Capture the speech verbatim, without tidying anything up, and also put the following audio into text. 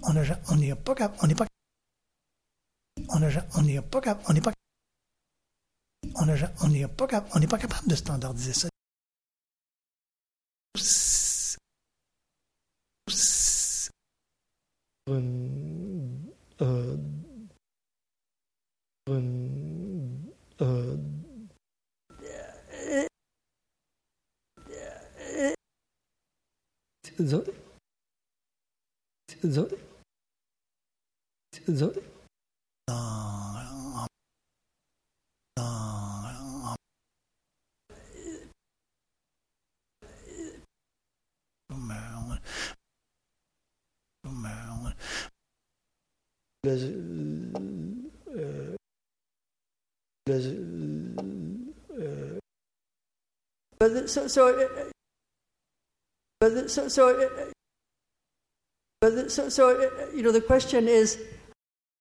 on n'a- on n'est pas cap- on n'est pas on n'a- on n'est pas cap- on n'est pas on n'a- on n'est pas cap- on n'est pas capable de standardiser ça. Een, euh, een, euh, zo, zo, zo, Dans- dans- mais- mais- les, euh, les, euh, But so, so, uh, but so, so, uh, but so, so, uh, you know, the question is,